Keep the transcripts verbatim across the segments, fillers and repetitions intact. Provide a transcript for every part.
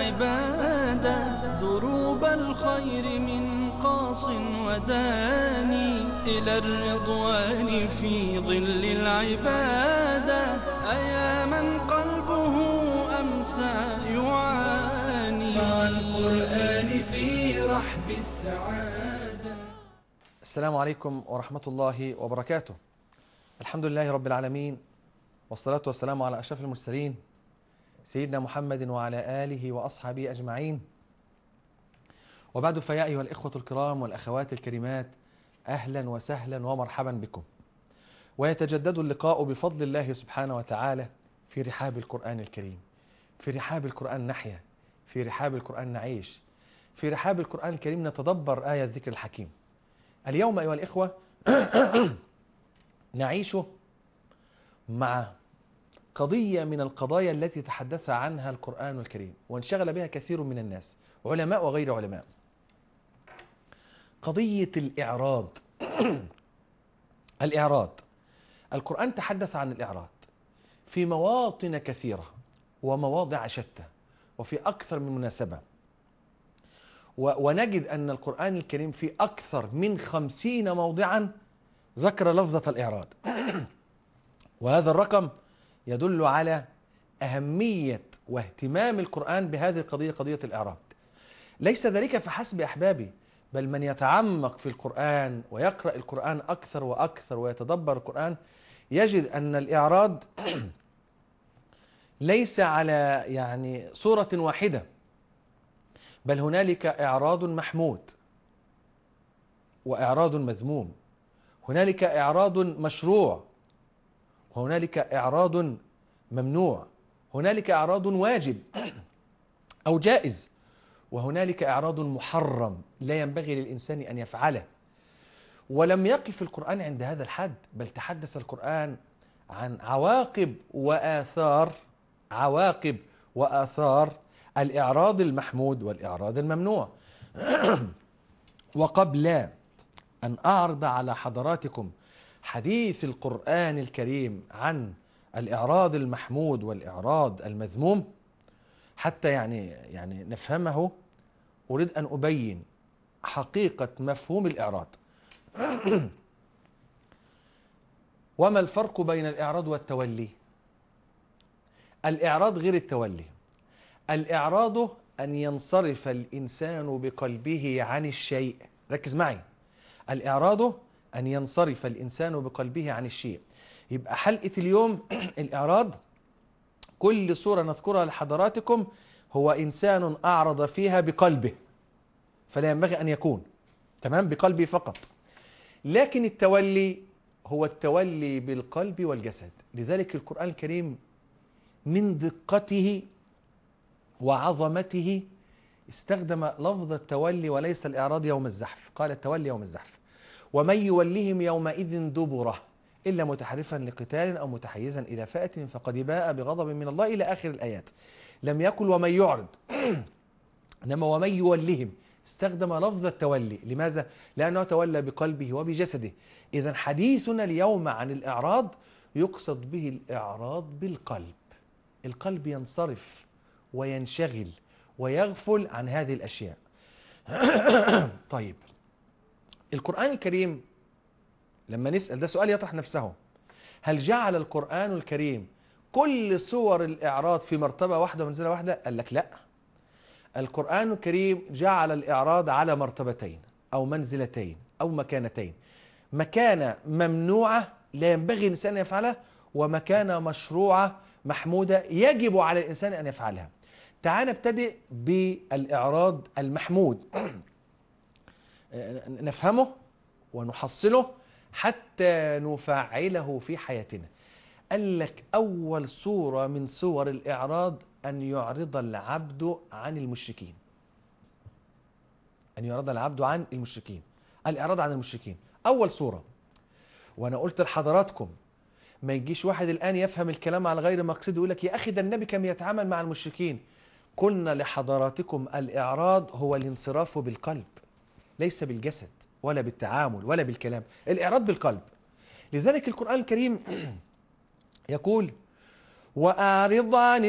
العبادة دروب الخير من قاص وداني إلى الرضوان في ظل العبادة أيا من قلبه أمسى يعاني مع القرآن في رحب السعادة. السلام عليكم ورحمة الله وبركاته. الحمد لله رب العالمين، والصلاة والسلام على أشرف المرسلين سيدنا محمد وعلى آله وأصحابه أجمعين. وبعد، فيا أيها الإخوة الكرام والأخوات الكريمات، أهلا وسهلا ومرحبا بكم. ويتجدد اللقاء بفضل الله سبحانه وتعالى في رحاب القرآن الكريم. في رحاب القرآن نحيا، في رحاب القرآن نعيش، في رحاب القرآن الكريم نتدبر آية الذكر الحكيم. اليوم أيها الإخوة نعيش مع قضية من القضايا التي تحدث عنها القرآن الكريم وانشغل بها كثير من الناس، علماء وغير علماء. قضية الإعراض. الإعراض، القرآن تحدث عن الإعراض في مواطن كثيرة ومواضع شتى وفي أكثر من مناسبة، ونجد أن القرآن الكريم في أكثر من خمسين موضعا ذكر لفظة الإعراض. وهذا الرقم يدل على أهمية واهتمام القرآن بهذه القضية، قضية الإعراض. ليس ذلك فحسب أحبابي، بل من يتعمق في القرآن ويقرأ القرآن أكثر وأكثر ويتدبر القرآن يجد أن الإعراض ليس على يعني صورة واحدة، بل هنالك إعراض محمود وإعراض مذموم، هنالك إعراض مشروع وهنالك إعراض ممنوع، هنالك إعراض واجب أو جائز، وهنالك إعراض محرم لا ينبغي للإنسان أن يفعله. ولم يقف القرآن عند هذا الحد، بل تحدث القرآن عن عواقب وآثار عواقب وآثار الإعراض المحمود والإعراض الممنوع. وقبل أن أعرض على حضراتكم حديث القرآن الكريم عن الإعراض المحمود والإعراض المذموم حتى يعني يعني نفهمه، أريد أن أبين حقيقة مفهوم الإعراض. وما الفرق بين الإعراض والتولي؟ الإعراض غير التولي. الإعراض أن ينصرف الإنسان بقلبه عن الشيء. ركز معي، الإعراض أن ينصرف الإنسان بقلبه عن الشيء. يبقى حلقة اليوم الإعراض، كل صورة نذكرها لحضراتكم هو إنسان أعرض فيها بقلبه، فلا ينبغي أن يكون تمام بقلبه فقط. لكن التولي هو التولي بالقلب والجسد. لذلك القرآن الكريم من دقته وعظمته استخدم لفظ التولي وليس الإعراض يوم الزحف، قال التولي يوم الزحف. ومن يولهم يومئذ دبره إلا متحرفا لقتال أو متحيزا إلى فئة فقد باء بغضب من الله إلى آخر الآيات. لم يقل ومن يعرض، إنما ومن يولهم، استخدم لفظ التولي. لماذا؟ لأنه تولى بقلبه وبجسده. إذن حديثنا اليوم عن الإعراض يقصد به الإعراض بالقلب. القلب ينصرف وينشغل ويغفل عن هذه الأشياء. طيب، القرآن الكريم لما نسأل، ده سؤال يطرح نفسه، هل جعل القرآن الكريم كل صور الإعراض في مرتبة واحدة ومنزلة واحدة؟ قال لك لا. القرآن الكريم جعل الإعراض على مرتبتين أو منزلتين أو مكانتين. مكانة ممنوعة لا ينبغي الإنسان أن يفعلها، ومكانة مشروعة محمودة يجب على الإنسان أن يفعلها. تعال نبتدئ بالإعراض المحمود نفهمه ونحصله حتى نفعله في حياتنا. قال لك أول صورة من صور الإعراض أن يعرض العبد عن المشركين. أن يعرض العبد عن المشركين، الإعراض عن المشركين أول صورة. وأنا قلت لحضراتكم ما يجيش واحد الآن يفهم الكلام على غير مقصده يقول لك يا أخي ده النبي كان يتعامل مع المشركين. قلنا لحضراتكم الإعراض هو الانصراف بالقلب، ليس بالجسد ولا بالتعامل ولا بالكلام. الإعراض بالقلب. لذلك القرآن الكريم يقول وأعرض عن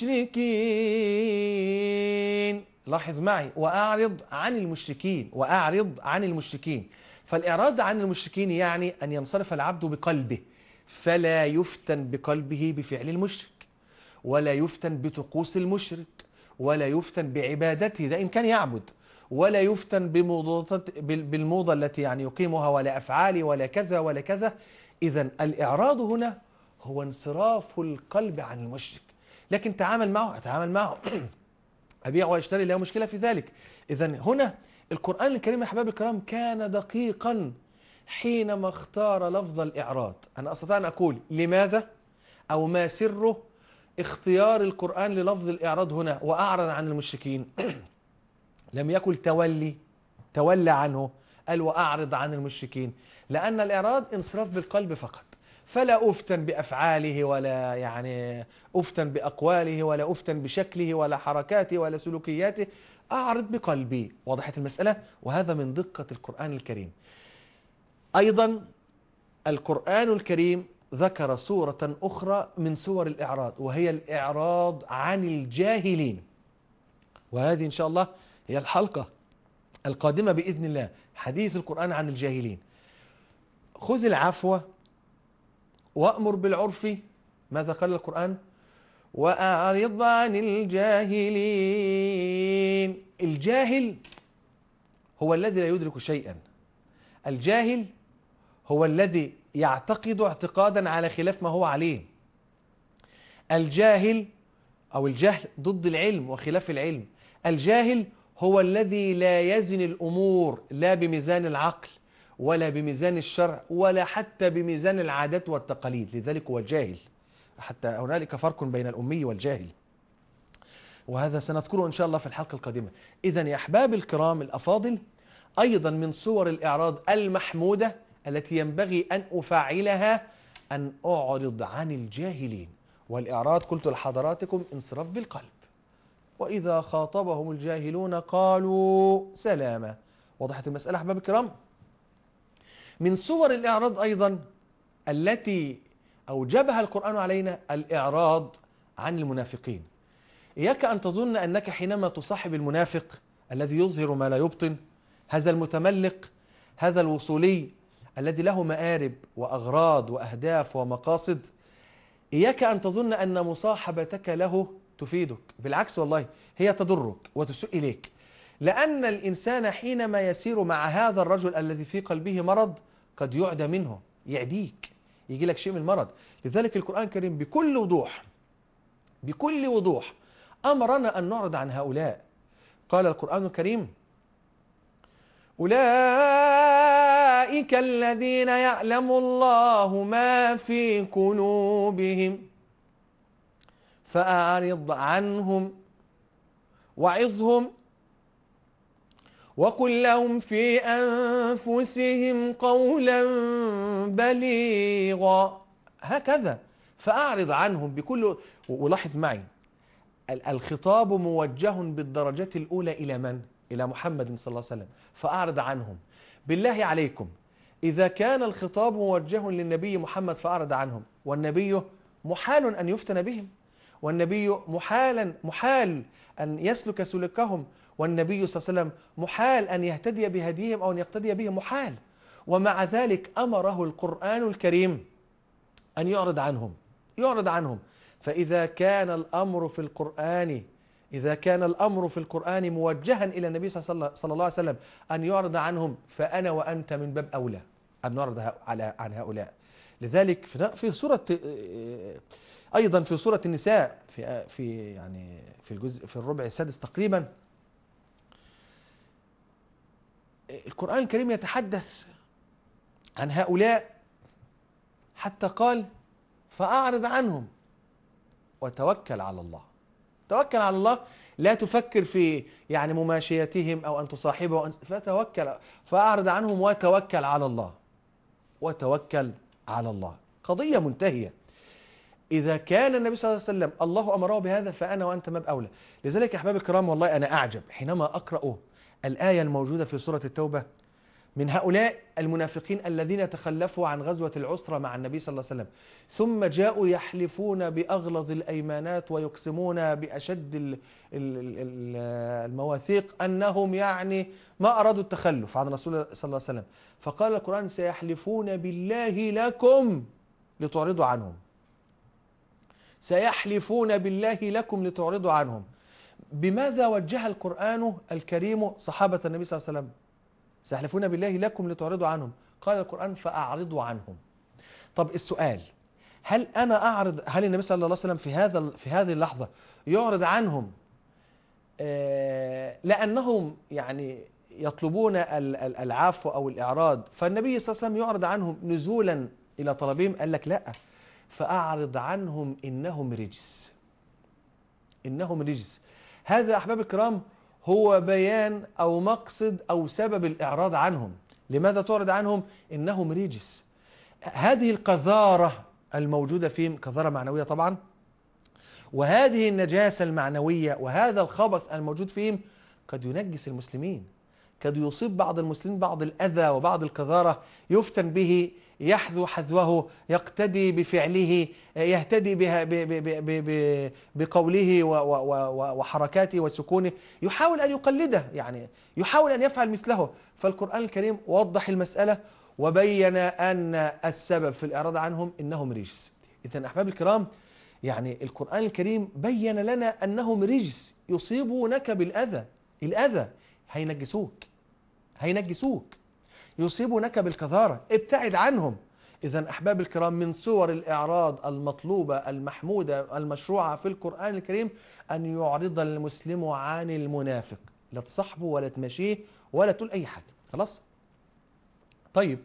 المشركين. لاحظ معي، وأعرض عن المشركين، وأعرض عن المشركين. فالإعراض عن المشركين يعني أن ينصرف العبد بقلبه، فلا يفتن بقلبه بفعل المشرك، ولا يفتن بطقوس المشرك، ولا يفتن بعبادته، ده إن كان يعبد، ولا يفتن بالموضة التي يعني يقيمها، ولا أفعال، ولا كذا ولا كذا. إذن الإعراض هنا هو انصراف القلب عن المشرك. لكن تعامل معه، أتعامل معه أبيع وأشتري، لا مشكلة في ذلك. إذن هنا القرآن الكريم يا أحباب الكرام كان دقيقا حينما اختار لفظ الإعراض. أنا أستطيع أن أقول لماذا أو ما سر اختيار القرآن للفظ الإعراض هنا، وأعرض عن المشركين. لم يقل تولي تولى عنه، قال وأعرض عن المشركين، لأن الإعراض انصراف بالقلب فقط، فلا أفتن بأفعاله، ولا يعني أفتن بأقواله، ولا أفتن بشكله، ولا حركاته، ولا سلوكياته، أعرض بقلبي. وضحت المسألة؟ وهذا من دقة القرآن الكريم. أيضا القرآن الكريم ذكر صورة أخرى من صور الإعراض، وهي الإعراض عن الجاهلين. وهذه إن شاء الله هي الحلقة القادمة بإذن الله، حديث القرآن عن الجاهلين. خذ العفو وأمر بالعرف. ماذا قال القرآن؟ وأعرض عن الجاهلين. الجاهل هو الذي لا يدرك شيئا، الجاهل هو الذي يعتقد اعتقادا على خلاف ما هو عليه. الجاهل أو الجهل ضد العلم وخلاف العلم. الجاهل هو الذي لا يزن الأمور لا بميزان العقل، ولا بميزان الشرع، ولا حتى بميزان العادات والتقاليد، لذلك هو الجاهل. حتى هنالك فرق بين الأمي والجاهل، وهذا سنذكره إن شاء الله في الحلقة القادمة. إذن يا أحباب الكرام الأفاضل، أيضا من صور الإعراض المحمودة التي ينبغي أن أفعلها أن أعرض عن الجاهلين. والإعراض قلت لحضراتكم انصراف بالقلب. وإذا خاطبهم الجاهلون قالوا سلاما. وضحت المسألة أحباب الكرام؟ من صور الإعراض أيضا التي أوجبها القرآن علينا الإعراض عن المنافقين. إياك أن تظن أنك حينما تصاحب المنافق الذي يظهر ما لا يبطن، هذا المتملق، هذا الوصولي الذي له مآرب وأغراض وأهداف ومقاصد، إياك أن تظن أن مصاحبتك له تفيدك. بالعكس والله هي تضرك وتسوء إليك، لأن الإنسان حينما يسير مع هذا الرجل الذي في قلبه مرض قد يعدى منه، يعديك، يجي لك شيء من المرض. لذلك القرآن الكريم بكل وضوح بكل وضوح أمرنا أن نعرض عن هؤلاء. قال القرآن الكريم: أولئك الذين يعلم الله ما في قلوبهم فأعرض عنهم وعظهم وقل لهم في أنفسهم قولا بليغا. هكذا فأعرض عنهم بكل. ولاحظ معي الخطاب موجه بالدرجة الأولى إلى من؟ إلى محمد صلى الله عليه وسلم. فأعرض عنهم. بالله عليكم، إذا كان الخطاب موجه للنبي محمد فأعرض عنهم، والنبي محال أن يفتن بهم، والنبي محالا محال أن يسلك سلكهم، والنبي صلى الله عليه وسلم محال أن يهتدي بهديهم أو أن يقتدي بهم، محال. ومع ذلك أمره القرآن الكريم أن يعرض عنهم يعرض عنهم. فإذا كان الأمر في القرآن إذا كان الأمر في القرآن موجها إلى النبي صلى الله عليه وسلم أن يعرض عنهم، فأنا وأنت من باب أولى أن نعرض عن هؤلاء. لذلك في سورة أيضا في سورة النساء في في يعني في الجزء في الربع السادس تقريبا، القرآن الكريم يتحدث عن هؤلاء حتى قال: فأعرض عنهم وتوكل على الله. توكل على الله، لا تفكر في يعني مماشيتهم أو أن تصاحبه، فتوكل. فأعرض عنهم وتوكل على الله وتوكل على الله. قضية منتهية. إذا كان النبي صلى الله عليه وسلم الله أمره بهذا، فأنا وأنت ما بأولى. لذلك يا أحباب الكرام والله أنا أعجب حينما أقرأ الآية الموجودة في سورة التوبة من هؤلاء المنافقين الذين تخلفوا عن غزوة العسرة مع النبي صلى الله عليه وسلم، ثم جاءوا يحلفون بأغلظ الأيمانات ويقسمون بأشد ال- ال- ال- المواثيق أنهم يعني ما أرادوا التخلف عن رسول الله صلى الله عليه وسلم. فقال القرآن: سيحلفون بالله لكم لتعرضوا عنهم. سيحلفون بالله لكم لتعرضوا عنهم. بماذا وجه القرآن الكريم صحابة النبي صلى الله عليه وسلم؟ سيحلفون بالله لكم لتعرضوا عنهم. قال القرآن: فأعرضوا عنهم. طب السؤال: هل أنا أعرض هل النبي صلى الله عليه وسلم في هذا في هذه اللحظة يعرض عنهم آه لأنهم يعني يطلبون ال- ال- العفو أو الإعراض، فالنبي صلى الله عليه وسلم يعرض عنهم نزولا إلى طلبهم؟ قال لك لا، فأعرض عنهم إنهم رجس. إنهم رجس. هذا أحباب الكرام هو بيان أو مقصد أو سبب الإعراض عنهم. لماذا تعرض عنهم؟ إنهم رجس. هذه القذارة الموجودة فيهم قذارة معنوية طبعا، وهذه النجاسة المعنوية وهذا الخبث الموجود فيهم قد ينجس المسلمين، قد يصيب بعض المسلمين بعض الأذى وبعض القذارة، يفتن به، يحذو حذوه، يقتدي بفعله، يهتدي بها ب- ب- ب- ب- ب- بقوله و- و- و- وحركاته وسكونه، يحاول أن يقلده، يعني يحاول أن يفعل مثله. فالقرآن الكريم وضح المسألة وبين أن السبب في الإعراض عنهم إنهم رجس. إذن أحباب الكرام، يعني القرآن الكريم بين لنا أنهم رجس يصيبونك بالأذى. الأذى هينجسوك، هينجسوك يصيبونك بالكثارة، ابتعد عنهم. إذن أحباب الكرام، من صور الإعراض المطلوبة المحمودة المشروعة في القرآن الكريم أن يعرض المسلم عن المنافق، لا تصاحبه ولا تمشيه ولا تقول أي حاجة. خلاص؟ طيب،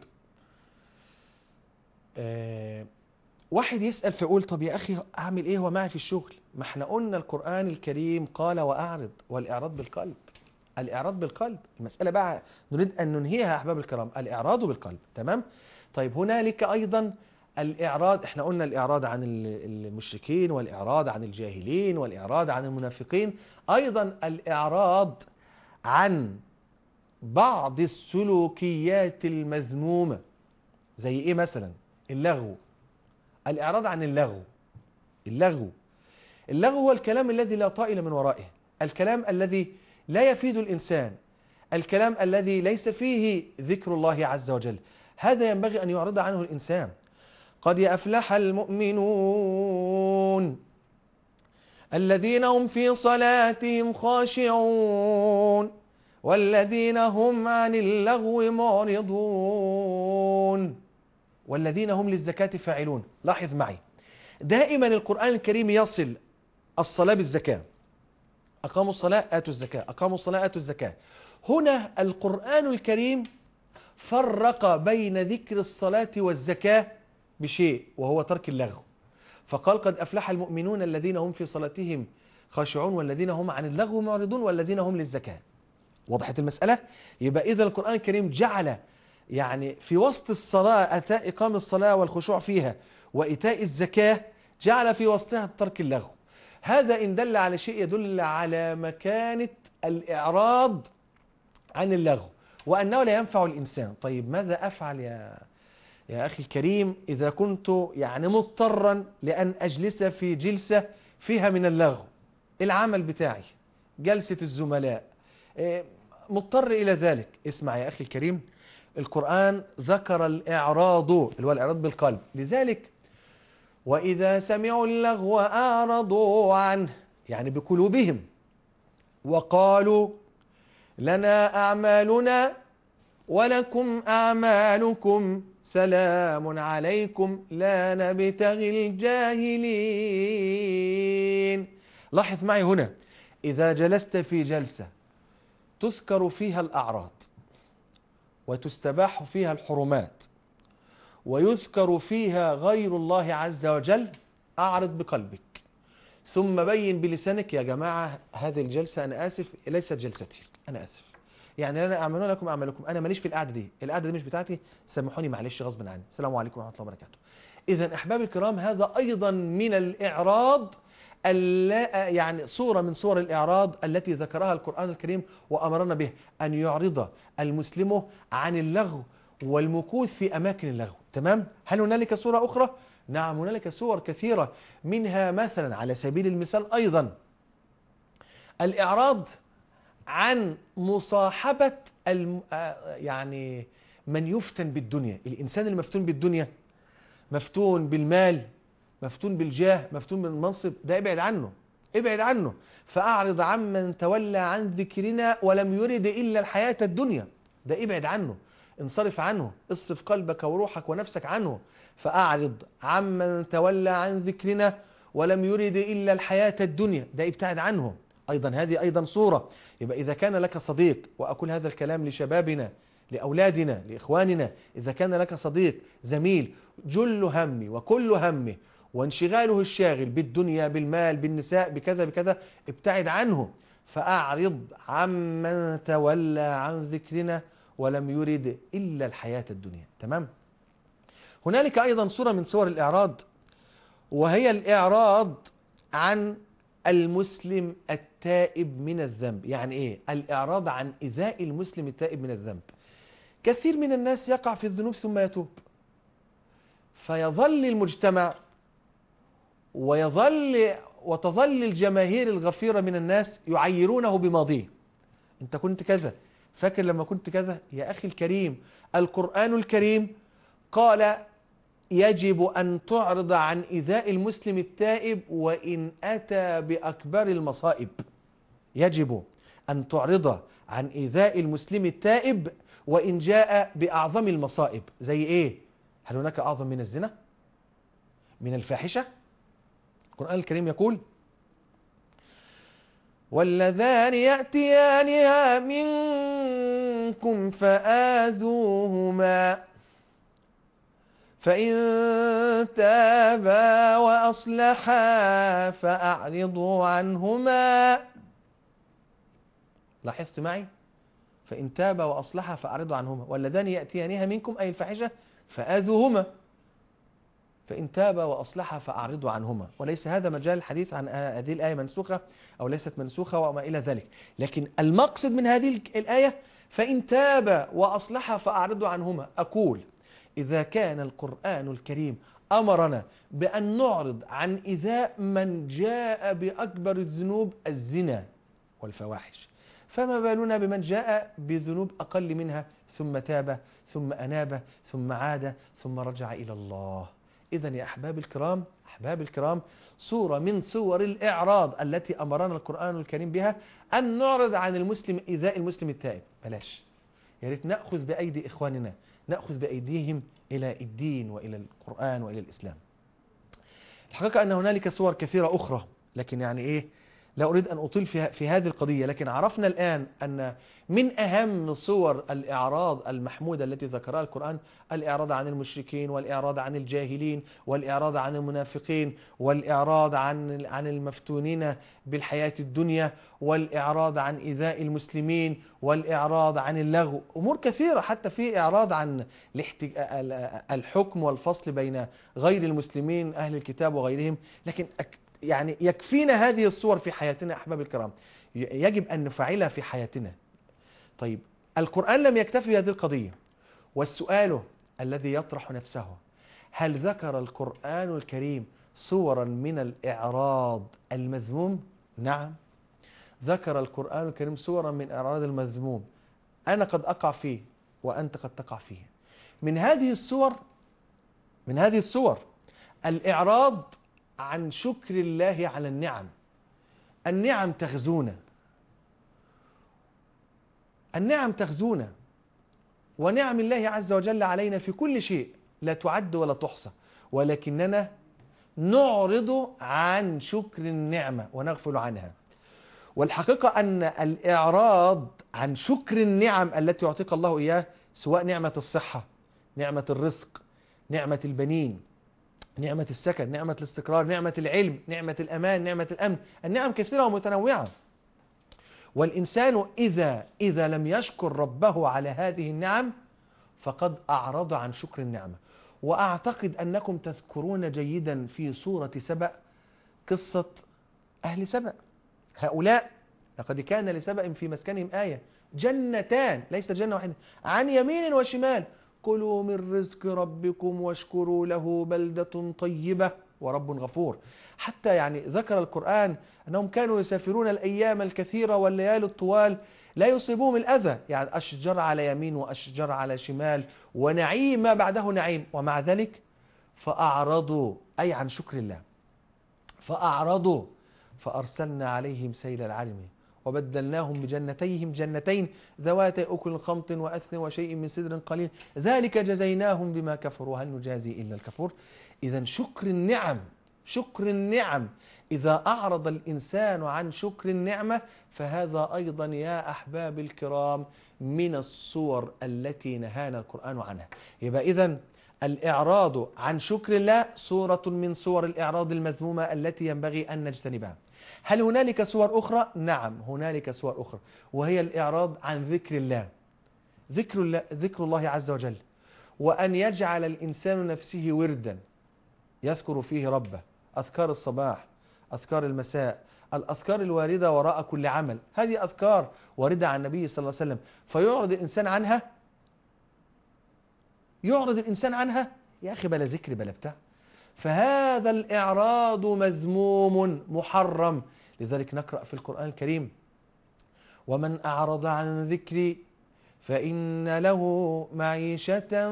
آه واحد يسأل فيقول: طب يا أخي أعمل إيه ومعي في الشغل؟ ما احنا قلنا القرآن الكريم قال وأعرض، والإعراض بالقلب. الإعراض بالقلب، المسألة بقى نريد أن ننهيها يا أحباب الكرام، الإعراض بالقلب. تمام؟ طيب، هنالك أيضا الإعراض، احنا قلنا الإعراض عن المشركين، والإعراض عن الجاهلين، والإعراض عن المنافقين، أيضا الإعراض عن بعض السلوكيات المذمومة. زي إيه مثلا؟ اللغو. الإعراض عن اللغو. اللغو اللغو هو الكلام الذي لا طائل من ورائه، الكلام الذي لا يفيد الإنسان، الكلام الذي ليس فيه ذكر الله عز وجل. هذا ينبغي أن يعرض عنه الإنسان. قد أفلح المؤمنون الذين هم في صلاتهم خاشعون والذين هم عن اللغو معرضون والذين هم للزكاة فاعلون. لاحظ معي، دائما القرآن الكريم يصل الصلاة بالزكاة. أقاموا الصلاة آتوا الزكاة، أقاموا الصلاة آتوا الزكاة. هنا القرآن الكريم فرق بين ذكر الصلاة والزكاة بشيء، وهو ترك اللغو. فقال: قد أفلح المؤمنون الذين هم في صلاتهم خاشعون والذين هم عن اللغو معرضون والذين هم للزكاة. وضحت المسألة؟ يبقى إذا القرآن الكريم جعل يعني في وسط الصلاة، أتاء إقام الصلاة والخشوع فيها وإيتاء الزكاة، جعل في وسطها ترك اللغو. هذا إن دل على شيء يدل على مكانة الإعراض عن اللغو، وأنه لا ينفع الإنسان. طيب، ماذا أفعل يا يا أخي الكريم إذا كنت يعني مضطرا لأن أجلس في جلسة فيها من اللغو؟ العمل بتاعي، جلسة الزملاء، مضطر إلى ذلك. اسمع يا أخي الكريم، القرآن ذكر الإعراض اللي هو الإعراض بالقلب، لذلك وإذا سمعوا اللغو أعرضوا عنه، يعني بقلوبهم، وقالوا لنا أعمالنا ولكم أعمالكم سلام عليكم لا نبتغي الجاهلين. لاحظ معي هنا، إذا جلست في جلسة تذكر فيها الأعراض وتستباح فيها الحرمات ويذكر فيها غير الله عز وجل، أعرض بقلبك، ثم بين بلسانك: يا جماعة هذه الجلسة أنا آسف ليست جلستي، أنا آسف، يعني أنا أعمل لكم أعمالكم، أنا ماليش في القعدة دي، القعدة دي مش بتاعتي، سامحوني معلش غصب عني، السلام عليكم ورحمة الله وبركاته. إذن أحباب الكرام، هذا أيضا من الإعراض يعني صورة من صور الإعراض التي ذكرها القرآن الكريم وأمرنا به، أن يعرض المسلم عن اللغو والمكوث في أماكن اللغو. تمام؟ هل هنالك صورة أخرى؟ نعم، هنالك صور كثيرة، منها مثلا على سبيل المثال أيضا الإعراض عن مصاحبة الم... يعني من يفتن بالدنيا. الإنسان المفتون بالدنيا، مفتون بالمال، مفتون بالجاه، مفتون بالمنصب، ده ابعد عنه، ابعد عنه. فأعرض عمن تولى عن ذكرنا ولم يرد إلا الحياة الدنيا، ده ابعد عنه، انصرف عنه، اصرف قلبك وروحك ونفسك عنه. فأعرض عمن تولى عن ذكرنا ولم يرد إلا الحياة الدنيا، ده ابتعد عنه. أيضا هذه أيضا صورة. يبقى إذا كان لك صديق، وأقول هذا الكلام لشبابنا، لأولادنا، لإخواننا، إذا كان لك صديق زميل جل همي وكل همه وانشغاله الشاغل بالدنيا، بالمال، بالنساء، بكذا بكذا، ابتعد عنه. فأعرض عمن تولى عن ذكرنا ولم يرد إلا الحياة الدنيا. تمام؟ هنالك أيضا صورة من صور الإعراض، وهي الإعراض عن المسلم التائب من الذنب. يعني إيه؟ الإعراض عن إيذاء المسلم التائب من الذنب. كثير من الناس يقع في الذنوب ثم يتوب، فيظل المجتمع ويظل وتظل الجماهير الغفيرة من الناس يعيرونه بماضيه. انت كنت كذا، فاكر لما كنت كذا؟ يا أخي الكريم، القرآن الكريم قال يجب أن تعرض عن إيذاء المسلم التائب وإن أتى بأكبر المصائب. يجب أن تعرض عن إيذاء المسلم التائب وإن جاء بأعظم المصائب. زي إيه؟ هل هناك أعظم من الزنا؟ من الفاحشة؟ القرآن الكريم يقول واللذان يأتيانها منكم فآذوهما فإن تابا وأصلحا فأعرضوا عنهما. لاحظت معي؟ فإن تابا وأصلحا فأعرضوا عنهما، واللذان يأتيانها منكم أي الفاحشة فآذوهما، فإن تابا وأصلحا فأعرضوا عنهما. وليس هذا مجال الحديث عن هذه الآية منسوخة أو ليست منسوخة وما إلى ذلك، لكن المقصد من هذه الآية فإن تابا وأصلحا فأعرضوا عنهما. أقول إذا كان القرآن الكريم أمرنا بأن نعرض عن إيذاء من جاء بأكبر الذنوب الزنا والفواحش، فما بالنا بمن جاء بذنوب أقل منها ثم تاب ثم أناب ثم عاد ثم رجع إلى الله. إذن يا أحباب الكرام، أحباب الكرام، صورة من صور الإعراض التي أمرنا القرآن الكريم بها أن نعرض عن المسلم إيذاء المسلم التائب. بلاش، يا ريت نأخذ بأيدي إخواننا، نأخذ بأيديهم إلى الدين وإلى القرآن وإلى الإسلام. الحقيقة أن هنالك صور كثيرة أخرى، لكن يعني إيه، لا أريد أن أطيل في, في هذه القضية، لكن عرفنا الآن أن من أهم صور الإعراض المحمودة التي ذكرها القرآن الإعراض عن المشركين، والإعراض عن الجاهلين، والإعراض عن المنافقين، والإعراض عن عن المفتونين بالحياة الدنيا، والإعراض عن إيذاء المسلمين، والإعراض عن اللغو. أمور كثيرة، حتى في إعراض عن الحكم والفصل بين غير المسلمين أهل الكتاب وغيرهم. لكن يعني يكفينا هذه الصور في حياتنا أحباب الكرام، يجب أن نفعلها في حياتنا. طيب، القرآن لم يكتفي بهذه القضية، والسؤال الذي يطرح نفسه: هل ذكر القرآن الكريم صورا من الإعراض المذموم؟ نعم، ذكر القرآن الكريم صورا من إعراض المذموم، أنا قد أقع فيه وأنت قد تقع فيه. من هذه الصور من هذه الصور الإعراض عن شكر الله على النعم. النعم تغزونا، النعم تغزونا، ونعم الله عز وجل علينا في كل شيء لا تعد ولا تحصى، ولكننا نعرض عن شكر النعمة ونغفل عنها. والحقيقة أن الإعراض عن شكر النعم التي يعطيك الله إياه، سواء نعمة الصحة، نعمة الرزق، نعمة البنين، نعمة السكن، نعمة الاستقرار، نعمة العلم، نعمة الأمان، نعمة الأمن، النعم كثيرة ومتنوعة. والإنسان إذا إذا لم يشكر ربه على هذه النعم فقد أعرض عن شكر النعمة. وأعتقد أنكم تذكرون جيدا في سورة سبأ قصة أهل سبأ. هؤلاء لقد كان لسبأ في مسكنهم آية، جنتان، ليست جنة واحدة، عن يمين وشمال، كلوا من رزق ربكم واشكروا له بلدة طيبة ورب غفور. حتى يعني ذكر القرآن أنهم كانوا يسافرون الأيام الكثيرة والليالي الطوال لا يصيبهم الأذى، يعني أشجار على يمين وأشجار على شمال ونعيم ما بعده نعيم، ومع ذلك فأعرضوا، أي عن شكر الله، فأعرضوا فأرسلنا عليهم سيل العرم وبدلناهم بجنتيهم جنتين ذواتي أكل خمط وأثل وشيء من سدر قليل ذلك جزيناهم بما كفروا هل نجازي إلا الكفور. إذا شكر النعم، شكر النعم، إذا أعرض الإنسان عن شكر النعمة فهذا أيضا يا أحباب الكرام من الصور التي نهانا القرآن عنها. يبقى إذن الإعراض عن شكر الله صورة من صور الإعراض المذمومة التي ينبغي أن نجتنبها. هل هنالك صور أخرى؟ نعم هنالك صور أخرى، وهي الإعراض عن ذكر الله، ذكر الله, ذكر الله عز وجل، وأن يجعل الإنسان نفسه وردا يذكر فيه ربه، أذكار الصباح، أذكار المساء، الأذكار الواردة وراء كل عمل، هذه أذكار واردة عن النبي صلى الله عليه وسلم، فيعرض الإنسان عنها، يعرض الإنسان عنها، يا أخي بلا ذكر بلا بتاع، فهذا الإعراض مذموم محرم. لذلك نقرأ في القرآن الكريم ومن أعرض عن ذكري فإن له معيشة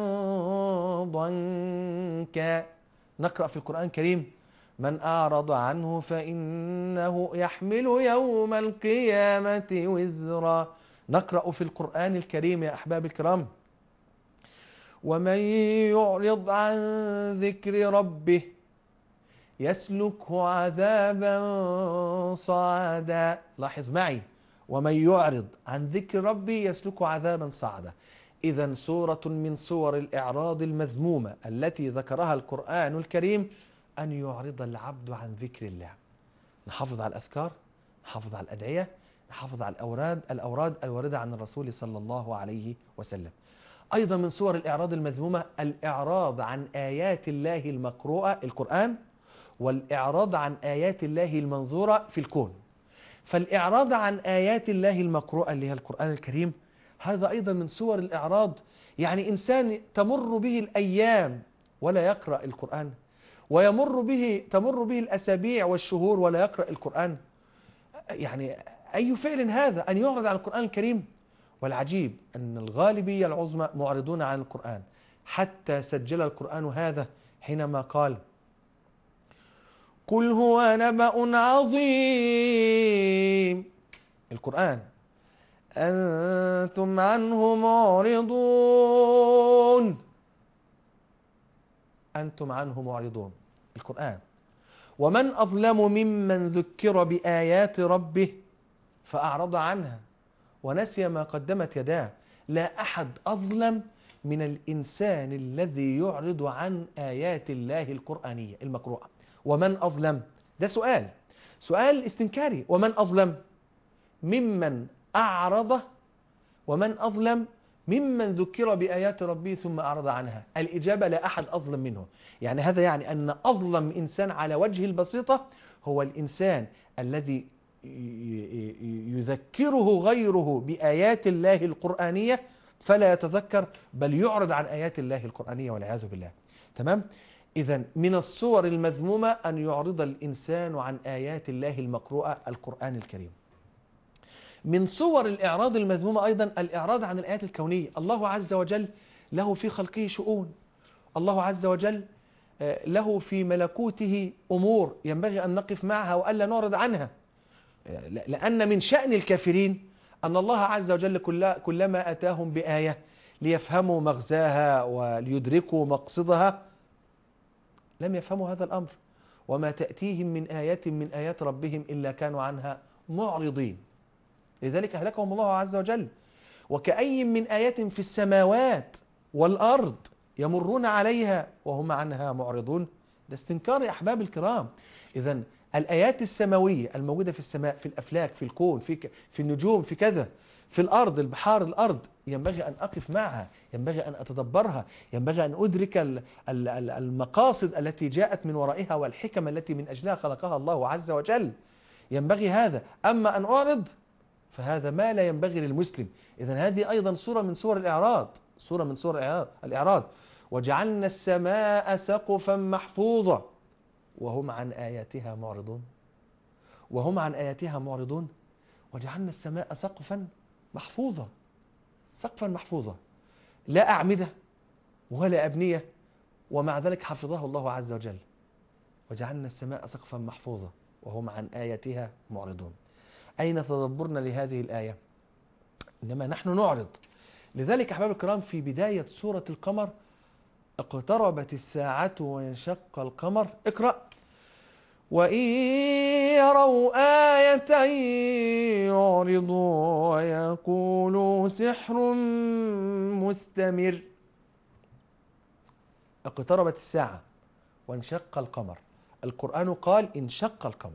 ضنكا. نقرأ في القرآن الكريم من أعرض عنه فإنه يحمل يوم القيامة وزرا. نقرأ في القرآن الكريم يا أحباب الكرام ومن يعرض عن ذكر ربه يسلكه عذابا صعدا. لاحظ معي ومن يعرض عن ذكر ربه يسلكه عذابا صعدا. إذن صورة من صور الإعراض المذمومة التي ذكرها القرآن الكريم أن يعرض العبد عن ذكر الله. نحافظ على الأذكار، نحافظ على الأدعية، نحافظ على الأوراد الأوراد الواردة عن الرسول صلى الله عليه وسلم. أيضا من صور الإعراض المذمومة الإعراض عن آيات الله المقروءة القرآن، والإعراض عن آيات الله المنظورة في الكون. فالإعراض عن آيات الله المقروءة اللي هي القرآن الكريم هذا أيضا من صور الإعراض. يعني إنسان تمر به الأيام ولا يقرأ القرآن، ويمر به تمر به الأسابيع والشهور ولا يقرأ القرآن، يعني أي فعل هذا أن يعرض عن القرآن الكريم؟ والعجيب أن الغالبية العظمى معرضون عن القرآن، حتى سجل القرآن هذا حينما قال قل هو نبأ عظيم، القرآن أنتم عنه معرضون، أنتم عنه معرضون، القرآن. ومن أظلم ممن ذكر بآيات ربه فأعرض عنها ونسي ما قدمت يداه. لا أحد أظلم من الإنسان الذي يعرض عن آيات الله القرآنية المقروءة. ومن أظلم، ده سؤال سؤال استنكاري، ومن أظلم ممن أعرض، ومن أظلم ممن ذكر بآيات ربه ثم أعرض عنها. الإجابة لا أحد أظلم منه. يعني هذا يعني أن أظلم إنسان على وجه البسيطة هو الإنسان الذي يذكره غيره بآيات الله القرآنية فلا يتذكر بل يعرض عن آيات الله القرآنية والعياذ بالله. تمام؟ إذن من الصور المذمومة أن يعرض الإنسان عن آيات الله المقروءة القرآن الكريم. من صور الإعراض المذمومة أيضا الإعراض عن الآيات الكونية. الله عز وجل له في خلقه شؤون، الله عز وجل له في ملكوته أمور ينبغي أن نقف معها وألا نعرض عنها، لأن من شأن الكافرين أن الله عز وجل كلما أتاهم بآية ليفهموا مغزاها وليدركوا مقصدها لم يفهموا هذا الأمر، وما تأتيهم من آية من آيات ربهم إلا كانوا عنها معرضين، لذلك أهلكهم الله عز وجل. وكأي من آية في السماوات والأرض يمرون عليها وهم عنها معرضون. ده استنكار يا أحباب الكرام. إذن الآيات السماوية الموجودة في السماء، في الأفلاك، في الكون، في, ك... في النجوم، في كذا، في الأرض، البحار، الأرض، ينبغي أن أقف معها، ينبغي أن أتدبرها، ينبغي أن أدرك المقاصد التي جاءت من ورائها والحكم التي من أجلها خلقها الله عز وجل. ينبغي هذا. أما أن أعرض فهذا ما لا ينبغي للمسلم. إذن هذه أيضا صورة من صور الإعراض، صورة من صور الإعراض. وجعلنا السماء سقفا محفوظا وهم عن آياتها معرضون، وهم عن آياتها معرضون. وجعلنا السماء سقفا محفوظا، سقفا محفوظا، لا أعمدة ولا أبنية، ومع ذلك حفظه الله عز وجل. وجعلنا السماء سقفا محفوظا وهم عن آياتها معرضون. أين تدبرنا لهذه الآية؟ إنما نحن نعرض. لذلك أحباب الكرام في بداية سورة القمر: اقتربت الساعة وانشق القمر. اقرأ: وإن يروا آية يعرضوا ويقولوا سحر مستمر. اقتربت الساعة وانشق القمر. القرآن قال انشق القمر،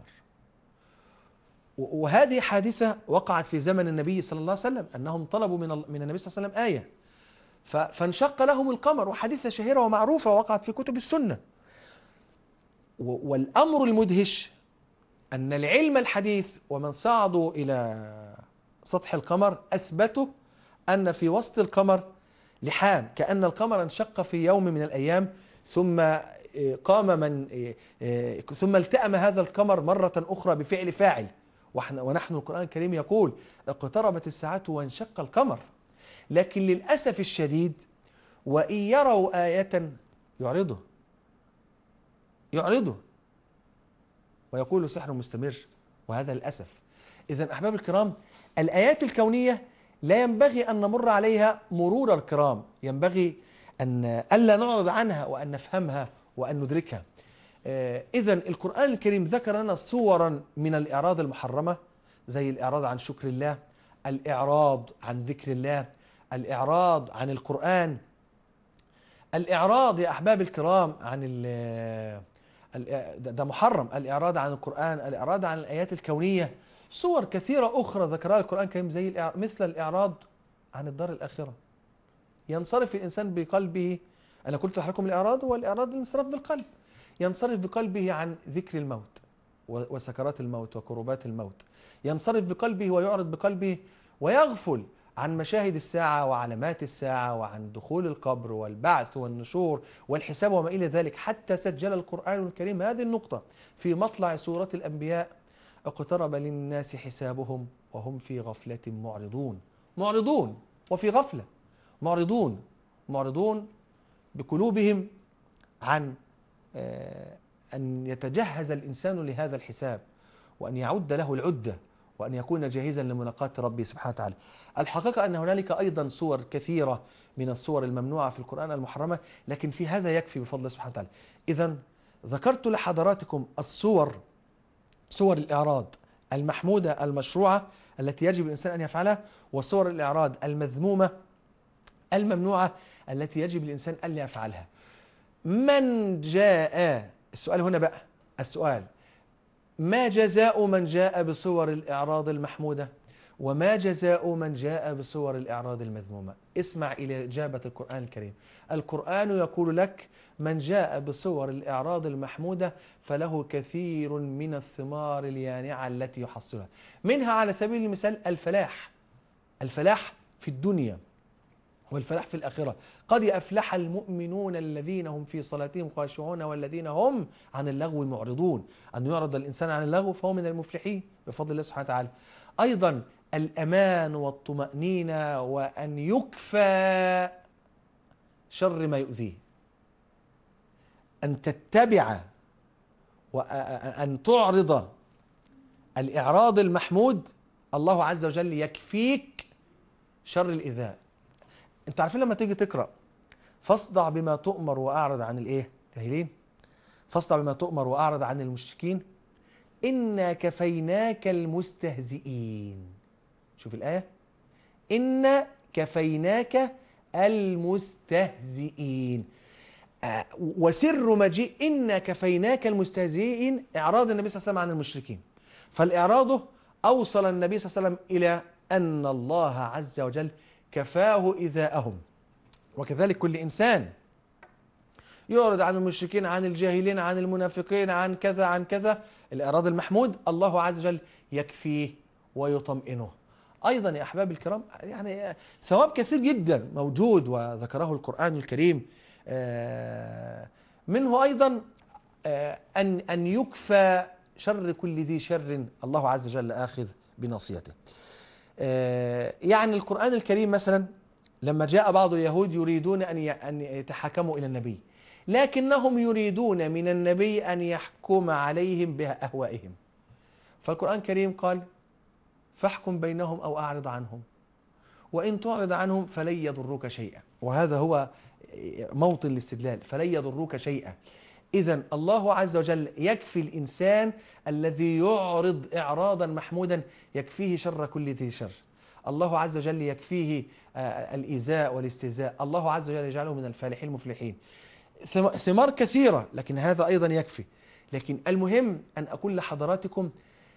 وهذه حادثة وقعت في زمن النبي صلى الله عليه وسلم، أنهم طلبوا من من النبي صلى الله عليه وسلم آية فانشق لهم القمر، وحادثة شهيرة ومعروفة وقعت في كتب السنة. والأمر المدهش أن العلم الحديث ومن صعدوا إلى سطح القمر أثبتوا أن في وسط القمر لحام، كأن القمر انشق في يوم من الأيام، ثم قام من ثم التأم هذا القمر مرة أخرى بفعل فاعل. ونحن القرآن الكريم يقول: اقتربت الساعة وانشق القمر. لكن للأسف الشديد وإن يروا آية يعرضوا يعرضوا ويقولوا سحر مستمر، وهذا للأسف. إذن أحباب الكرام، الآيات الكونية لا ينبغي أن نمر عليها مرور الكرام، ينبغي أن ألا نعرض عنها وأن نفهمها وأن ندركها. إذن القرآن الكريم ذكر لنا صورا من الإعراض المحرمة، زي الإعراض عن شكر الله، الإعراض عن ذكر الله، الإعراض عن القرآن، الإعراض يا أحباب الكرام عن ده محرم، الإعراض عن القرآن، الإعراض عن الآيات الكونية. صور كثيرة أخرى ذكرها القرآن الكريم زي مثل الإعراض عن الدار الآخرة. ينصرف الإنسان بقلبه، أنا قلت لكم الإعراض هو الإعراض الانصراف بالقلب، ينصرف بقلبه عن ذكر الموت وسكرات الموت وكروبات الموت، ينصرف بقلبه ويعرض بقلبه ويغفل عن مشاهد الساعة وعلامات الساعة وعن دخول القبر والبعث والنشور والحساب وما إلى ذلك، حتى سجل القرآن الكريم هذه النقطة في مطلع سورة الأنبياء: اقترب للناس حسابهم وهم في غفلة معرضون. معرضون وفي غفلة، معرضون معرضون بقلوبهم عن أن يتجهز الإنسان لهذا الحساب، وأن يعد له العدة، وأن يكون جاهزا لملاقاة ربه سبحانه وتعالى. الحقيقة أن هنالك أيضا صور كثيرة من الصور الممنوعة في القرآن المحرمة، لكن في هذا يكفي بفضل الله سبحانه وتعالى. إذن ذكرت لحضراتكم الصور، صور الإعراض المحمودة المشروعة التي يجب الإنسان أن يفعلها، وصور الإعراض المذمومة الممنوعة التي يجب الإنسان أن يفعلها. من جاء، السؤال هنا بقى، السؤال: ما جزاء من جاء بصور الإعراض المحمودة؟ وما جزاء من جاء بصور الإعراض المذمومة؟ اسمع إلى إجابة القرآن الكريم. القرآن يقول لك: من جاء بصور الإعراض المحمودة فله كثير من الثمار اليانعة التي يحصلها، منها على سبيل المثال الفلاح، الفلاح في الدنيا والفلاح في الآخرة. قد أفلح المؤمنون الذين هم في صلاتهم خاشعون والذين هم عن اللغو معرضون. أن يعرض الإنسان عن اللغو فهو من المفلحين بفضل الله سبحانه وتعالى. أيضا الأمان والطمأنينة، وأن يكفى شر ما يؤذيه، أن تتبع وأن تعرض الإعراض المحمود، الله عز وجل يكفيك شر الإيذاء. انتوا عارفين لما تيجي تقرأ: فاصدع بما تؤمر وأعرض عن الإيه؟ جاهلين. فاصدع بما تؤمر وأعرض عن المشركين إنا كفيناك المستهزئين. شوف الآية: إنا كفيناك المستهزئين. آه وسر مجيء إنا كفيناك المستهزئين إعراض النبي صلى الله عليه وسلم عن المشركين، فالإعراض أوصل النبي صلى الله عليه وسلم إلى أن الله عز وجل كفاه إيذاءهم. وكذلك كل إنسان يعرض عن المشركين، عن الجاهلين، عن المنافقين، عن كذا عن كذا. الإعراض المحمود الله عز وجل يكفيه ويطمئنه. أيضا يا أحباب الكرام يعني ثواب كثير جدا موجود وذكره القرآن الكريم، منه أيضا أن أن يكفى شر كل ذي شر، الله عز وجل آخذ بناصيته. يعني القرآن الكريم مثلا لما جاء بعض اليهود يريدون أن يتحاكموا إلى النبي، لكنهم يريدون من النبي أن يحكم عليهم بأهوائهم، فالقرآن الكريم قال فاحكم بينهم أو أعرض عنهم، وإن تعرض عنهم فلن يضروك شيئا، وهذا هو موطن الاستدلال، فلن يضروك شيئا. إذن الله عز وجل يكفي الإنسان الذي يعرض إعراضا محمودا، يكفيه شر كل ذي شر. الله عز وجل يكفيه الإيذاء والاستهزاء، الله عز وجل يجعله من الفالحين المفلحين. ثمار كثيرة، لكن هذا أيضا يكفي. لكن المهم أن أقول لحضراتكم،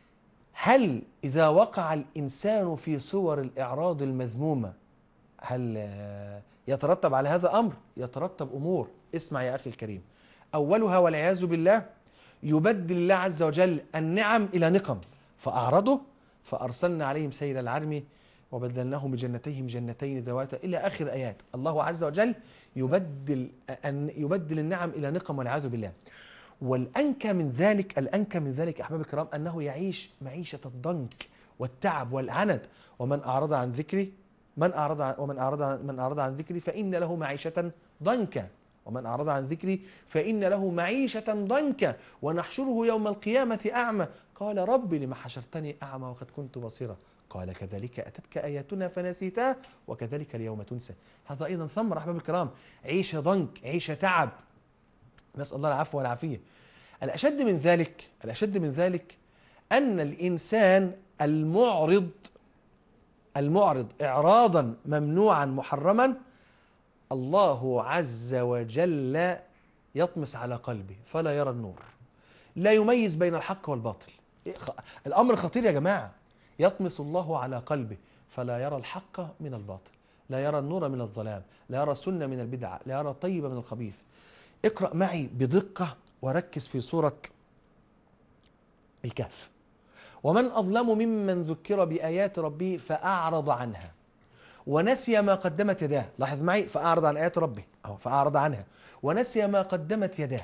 هل إذا وقع الإنسان في صور الإعراض المذمومة هل يترتب على هذا أمر؟ يترتب أمور. اسمع يا أخي الكريم، أولها والعياذ بالله يبدل الله عز وجل النعم إلى نقم، فأعرضوا فأرسلنا عليهم سيل العرم وبدلناهم بجنتيهم جنتين ذواتا إلى آخر آيات. الله عز وجل يبدل أن يبدل النعم إلى نقم والعياذ بالله. والأنكى من ذلك، الأنكى من ذلك أحباب الكرام أنه يعيش معيشة الضنك والتعب والعنت. ومن أعرض عن ذكري من أعرض عن ومن أعرض عن من أعرض عن ذكري فإن له معيشة ضنكا ومن أعرض عن ذكري فإن له معيشة ضنكا ونحشره يوم القيامة أعمى قال رب لما حشرتني أعمى وقد كنت بصيرا قال كذلك أتتك آياتنا فنسيتها وكذلك اليوم تنسى. هذا أيضا ثمر أحباب الكرام، عيشة ضنك، عيشة تعب، نسأل الله العفو والعافية. الأشد من ذلك الأشد من ذلك أن الإنسان المعرض المعرض إعراضا ممنوعا محرما، الله عز وجل يطمس على قلبه فلا يرى النور، لا يميز بين الحق والباطل. الأمر خطير يا جماعة. يطمس الله على قلبه فلا يرى الحق من الباطل، لا يرى النور من الظلام، لا يرى السنة من البدعة، لا يرى الطيب من الخبيث. اقرأ معي بدقة وركز في سورة الكهف. ومن أظلم ممن ذكر بآيات ربه فأعرض عنها ونسي ما قدمت يداه. لاحظ معي، فأعرض عن آيات ربه أو فأعرض عنها ونسي ما قدمت يداه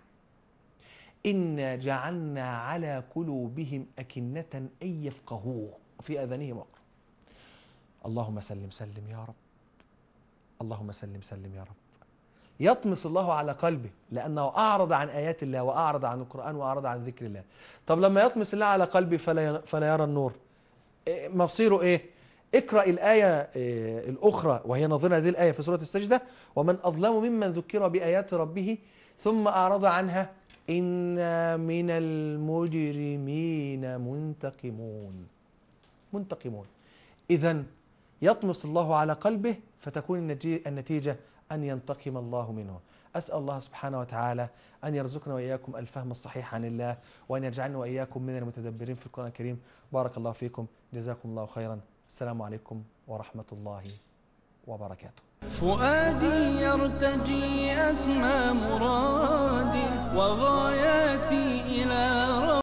إنا جعلنا على قلوبهم أكنة أن يفقهوه وفي آذانهم وقر. اللهم سلم سلم يا رب، اللهم سلم سلم يا رب. يطمس الله على قلبه لأنه أعرض عن آيات الله وأعرض عن القرآن وأعرض عن ذكر الله. طب لما يطمس الله على قلبه فلا فلا يرى النور، مصيره إيه؟ اقرأ الآية الأخرى وهي نظير هذه الآية في سورة السجدة: ومن أظلم ممن ذكر بآيات ربه ثم أعرض عنها إنا من المجرمين منتقمون. منتقمون. إذن يطمس الله على قلبه فتكون النتيجة أن ينتقم الله منه. أسأل الله سبحانه وتعالى أن يرزقنا وإياكم الفهم الصحيح عن الله، وأن يجعلنا وإياكم من المتدبرين في القرآن الكريم. بارك الله فيكم، جزاكم الله خيرا. السلام عليكم ورحمة الله وبركاته. فؤادي يرتجي أسمى مرادي وغاياتي إلى